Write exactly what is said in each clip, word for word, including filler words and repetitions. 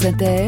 France Inter,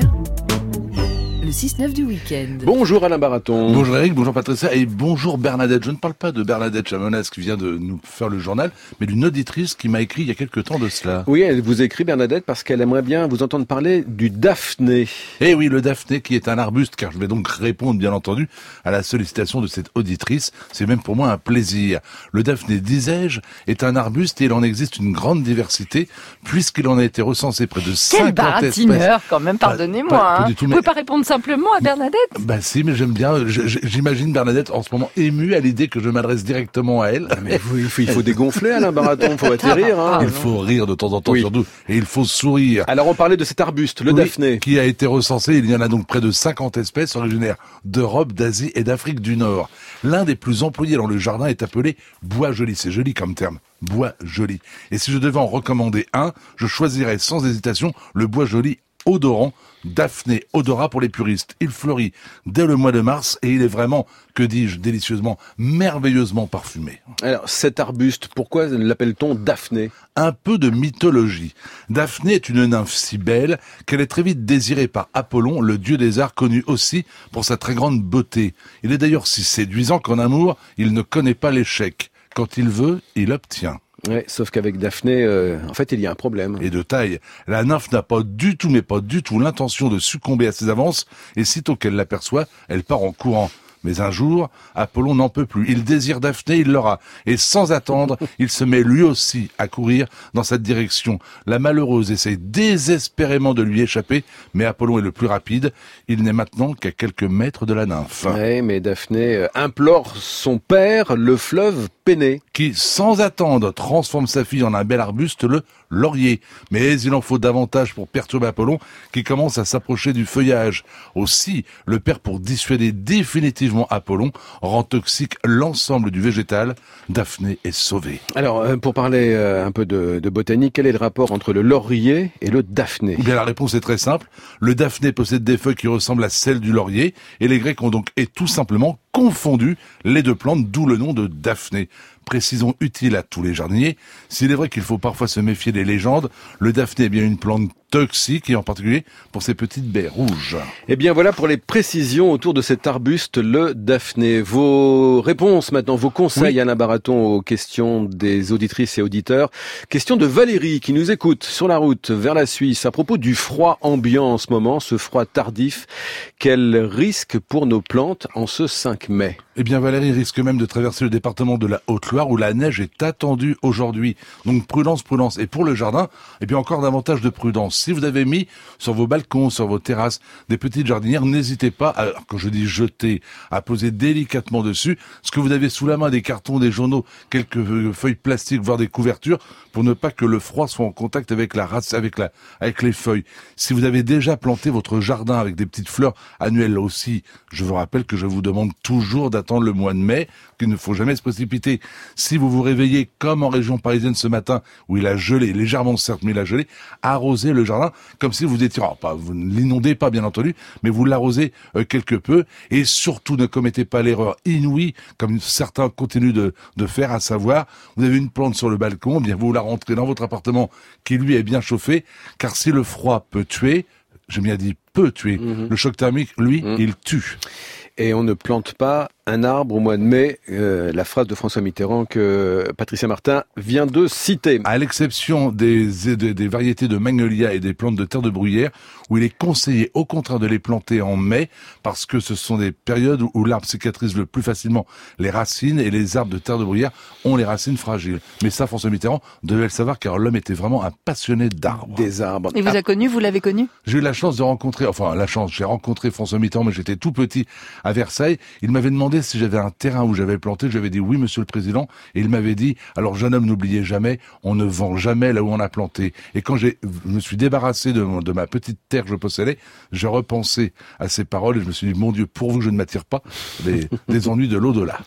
le six neuf du week-end. Bonjour Alain Baraton. Bonjour Eric, bonjour Patricia et bonjour Bernadette. Je ne parle pas de Bernadette Chamonaz qui vient de nous faire le journal, mais d'une auditrice qui m'a écrit il y a quelque temps de cela. Oui, elle vous écrit Bernadette parce qu'elle aimerait bien vous entendre parler du daphné. Eh oui, le daphné qui est un arbuste, car je vais donc répondre bien entendu à la sollicitation de cette auditrice. C'est même pour moi un plaisir. Le daphné, disais-je, est un arbuste et il en existe une grande diversité puisqu'il en a été recensé près de cinquante espèces. Quel baratineur quand même, pardonnez-moi. Pas- pas hein. du tout, Vous mais- pouvez pas répondre simplement à Bernadette? Bah si, mais j'aime bien. Je- je- J'imagine Bernadette en ce moment émue à l'idée que je m'adresse directement à elle. Mais vous, il faut, il faut dégonfler Alain Baraton, il faut atterrir. Hein. Il faut rire de temps en temps Oui. surtout et il faut sourire. Alors on parlait de cet arbuste, le Oui, daphné. qui a été recensé. Il y en a donc près de cinquante espèces originaires d'Europe, d'Asie et d'Afrique du Nord. L'un des plus employés dans le jardin est appelé bois joli. C'est joli comme terme. Bois joli. Et si je devais en recommander un, je choisirais sans hésitation le bois joli odorant, Daphné odorat pour les puristes. Il fleurit dès le mois de mars et il est vraiment, que dis-je, délicieusement, merveilleusement parfumé. Alors cet arbuste, pourquoi l'appelle-t-on daphné? Un peu de mythologie. Daphné est une nymphe si belle qu'elle est très vite désirée par Apollon, le dieu des arts, connu aussi pour sa très grande beauté. Il est d'ailleurs si séduisant qu'en amour, il ne connaît pas l'échec. Quand il veut, il obtient. Ouais, sauf qu'avec Daphné, euh, en fait, il y a un problème. Et de taille, la nymphe n'a pas du tout, mais pas du tout l'intention de succomber à ses avances, et sitôt qu'elle l'aperçoit, elle part en courant. Mais un jour, Apollon n'en peut plus. Il désire Daphné, il l'aura. Et sans attendre, il se met lui aussi à courir dans cette direction. La malheureuse essaie désespérément de lui échapper, mais Apollon est le plus rapide. Il n'est maintenant qu'à quelques mètres de la nymphe. Ouais, mais Daphné euh, implore son père, le fleuve Péné. Qui, sans attendre, transforme sa fille en un bel arbuste, le laurier. Mais il en faut davantage pour perturber Apollon, qui commence à s'approcher du feuillage. Aussi, le père, pour dissuader définitivement Apollon, rend toxique l'ensemble du végétal. Daphné est sauvée. Alors, euh, pour parler euh, un peu de, de botanique, quel est le rapport entre le laurier et le daphné? Eh bien, la réponse est très simple. Le daphné possède des feuilles qui ressemblent à celles du laurier, et les Grecs ont donc et tout simplement confondu les deux plantes, d'où le nom de daphné. Précision utile à tous les jardiniers, s'il est vrai qu'il faut parfois se méfier des légendes, le daphné est bien une plante toxique, et en particulier pour ses petites baies rouges. Eh bien voilà pour les précisions autour de cet arbuste, le daphné. Vos réponses maintenant, vos conseils, Oui. Alain Baraton, aux questions des auditrices et auditeurs. Question de Valérie qui nous écoute sur la route vers la Suisse à propos du froid ambiant en ce moment, ce froid tardif. Quel risque pour nos plantes en ce cinq mai? Eh bien, Valérie risque même de traverser le département de la Haute-Loire où la neige est attendue aujourd'hui. Donc, prudence, prudence. Et pour le jardin, eh bien, encore davantage de prudence. Si vous avez mis sur vos balcons, sur vos terrasses, des petites jardinières, n'hésitez pas, à, quand je dis jeter, à poser délicatement dessus ce que vous avez sous la main, des cartons, des journaux, quelques feuilles plastiques, voire des couvertures, pour ne pas que le froid soit en contact avec la race, avec la, avec les feuilles. Si vous avez déjà planté votre jardin avec des petites fleurs annuelles là aussi, je vous rappelle que je vous demande toujours d'attendre le mois de mai, qu'il ne faut jamais se précipiter. Si vous vous réveillez comme en région parisienne ce matin, où il a gelé, légèrement certes, mais il a gelé, arrosez le jardin comme si vous étiez, oh, pas, vous ne l'inondez pas bien entendu, mais vous l'arrosez euh, quelque peu, et surtout ne commettez pas l'erreur inouïe, comme certains continuent de, de faire, à savoir, vous avez une plante sur le balcon, eh bien vous la rentrez dans votre appartement qui lui est bien chauffé, car si le froid peut tuer, j'ai bien dit peut tuer, Mmh. le choc thermique, lui, Mmh. il tue. Et on ne plante pas un arbre au mois de mai, euh, la phrase de François Mitterrand que Patricia Martin vient de citer. À l'exception des, des, des variétés de magnolia et des plantes de terre de bruyère, où il est conseillé au contraire de les planter en mai, parce que ce sont des périodes où l'arbre cicatrise le plus facilement les racines, et les arbres de terre de bruyère ont les racines fragiles. Mais ça, François Mitterrand devait le savoir, car l'homme était vraiment un passionné d'arbres. Des arbres. Il vous a connu, vous l'avez connu? J'ai eu la chance de rencontrer, enfin la chance, j'ai rencontré François Mitterrand, mais j'étais tout petit à Versailles. Il m'avait demandé si j'avais un terrain où j'avais planté. J'avais dit oui, monsieur le président. Et il m'avait dit, alors jeune homme, n'oubliez jamais, on ne vend jamais là où on a planté. Et quand j'ai, je me suis débarrassé de, de ma petite terre que je possédais, j'ai repensé à ces paroles et je me suis dit, mon Dieu, pourvu que je ne m'attire pas des, des ennuis de l'au-delà.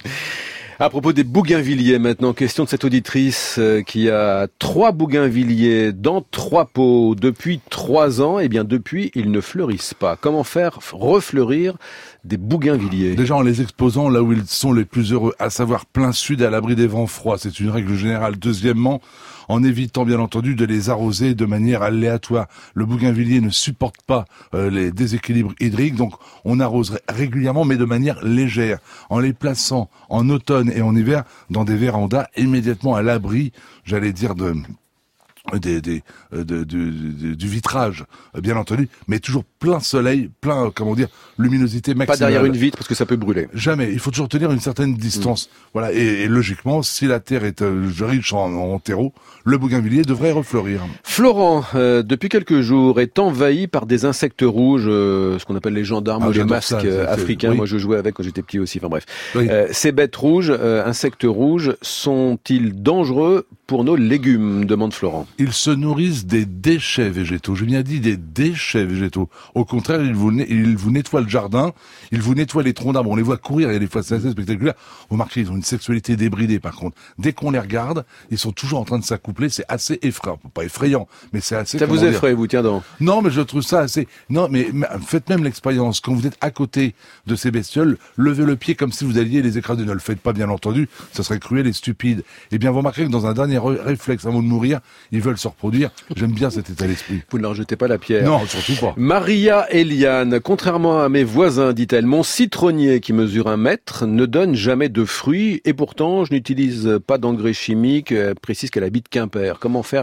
À propos des bougainvilliers maintenant, question de cette auditrice euh, qui a trois bougainvilliers dans trois pots depuis trois ans. Eh bien depuis, ils ne fleurissent pas. Comment faire refleurir des bougainvilliers? Déjà en les exposant là où ils sont les plus heureux, à savoir plein sud, à l'abri des vents froids. C'est une règle générale. Deuxièmement, en évitant bien entendu de les arroser de manière aléatoire. Le bougainvillier ne supporte pas euh, les déséquilibres hydriques, donc on arrose régulièrement mais de manière légère, en les plaçant en automne et en hiver dans des vérandas immédiatement à l'abri, j'allais dire, de... Des, des, de, de, de, du vitrage, bien entendu, mais toujours plein soleil, plein, comment dire, luminosité maximale. Pas derrière une vitre parce que ça peut brûler. Jamais. Il faut toujours tenir une certaine distance. Mmh. Voilà. Et, et logiquement, si la terre est euh, riche en, en terreau, le bougainvillier devrait refleurir. Florent, euh, depuis quelques jours, est envahi par des insectes rouges, euh, ce qu'on appelle les gendarmes ah, ou les masques ça, euh, africains. Oui. Moi, je jouais avec quand j'étais petit aussi. Enfin bref. Oui. Euh, ces bêtes rouges, euh, insectes rouges, sont-ils dangereux pour nos légumes, demande Florent. Ils se nourrissent des déchets végétaux. J'ai bien dit des déchets végétaux. Au contraire, ils vous, ils vous nettoient le jardin, ils vous nettoient les troncs d'arbres. On les voit courir, il y a des fois c'est assez spectaculaire. Vous remarquez, ils ont une sexualité débridée par contre. Dès qu'on les regarde, ils sont toujours en train de s'accoupler. C'est assez effrayant. Pas effrayant, mais c'est assez... Ça vous effraie, vous, tiens donc. Non, mais je trouve ça assez... Non, mais faites même l'expérience. Quand vous êtes à côté de ces bestioles, levez le pied comme si vous alliez les écraser. Ne le faites pas, bien entendu. Ça serait cruel et stupide. Eh bien, vous remarquerez que dans un dernier réflexe avant de mourir, ils veulent se reproduire. J'aime bien cet état d'esprit. Vous ne leur jetez pas la pierre. Non, surtout pas. Maria Eliane, contrairement à mes voisins, dit-elle, mon citronnier qui mesure un mètre ne donne jamais de fruits et pourtant je n'utilise pas d'engrais chimiques. Elle précise qu'elle habite Quimper. Comment faire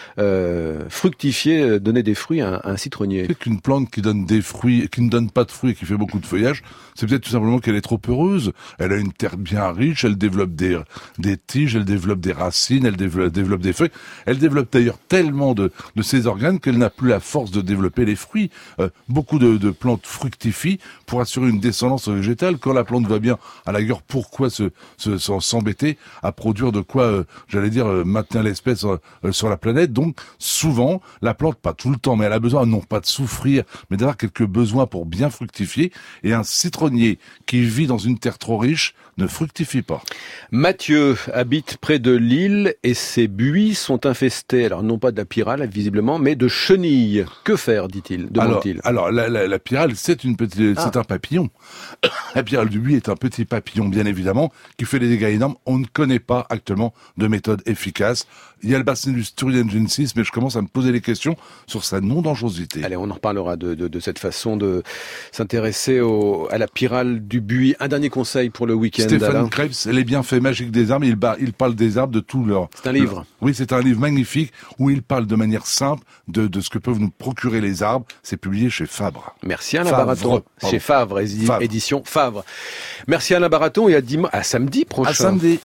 euh, fructifier, donner des fruits à un, à un citronnier? C'est qu'une plante qui donne des fruits, qui ne donne pas de fruits et qui fait beaucoup de feuillage, c'est peut-être tout simplement qu'elle est trop heureuse. Elle a une terre bien riche, elle développe des, des tiges, elle développe des racines, elle développe, développe des feuilles. Elle développe d'ailleurs tellement de, de ses organes qu'elle n'a plus la force de développer les fruits. Euh, beaucoup de, de plantes fructifient pour assurer une descendance végétale. Quand la plante va bien, à la rigueur, pourquoi se, se, s'embêter à produire de quoi, euh, j'allais dire, euh, maintenir l'espèce euh, sur la planète. Donc, souvent, la plante, pas tout le temps, mais elle a besoin non pas de souffrir, mais d'avoir quelques besoins pour bien fructifier. Et un citronnier qui vit dans une terre trop riche ne fructifie pas. Mathieu habite près de Lille et ses buis sont infestés, alors non pas de la pyrale visiblement, mais de chenilles. Que faire, dit-il, demande-t-il. Alors, alors la, la, la pyrale, c'est une petite, ah. c'est un papillon. La pyrale du buis est un petit papillon, bien évidemment, qui fait des dégâts énormes. On ne connaît pas actuellement de méthode efficace. Il y a le Bacillus thuringiensis, mais je commence à me poser des questions sur sa non-dangerosité. Allez, on en reparlera de, de, de cette façon de s'intéresser au, à la pyrale du buis. Un dernier conseil pour le week-end. Stéphane Krebs, Les bienfaits magiques des arbres, il, bar, il parle des arbres, de tout leur... C'est un livre. Leur, oui, c'est un livre magnifique où il parle de manière simple de, de ce que peuvent nous procurer les arbres. C'est publié chez Fabre. Merci Alain Baraton. Chez Favre, édition Favre. Merci Alain Baraton et à, dimanche, à samedi prochain. À samedi.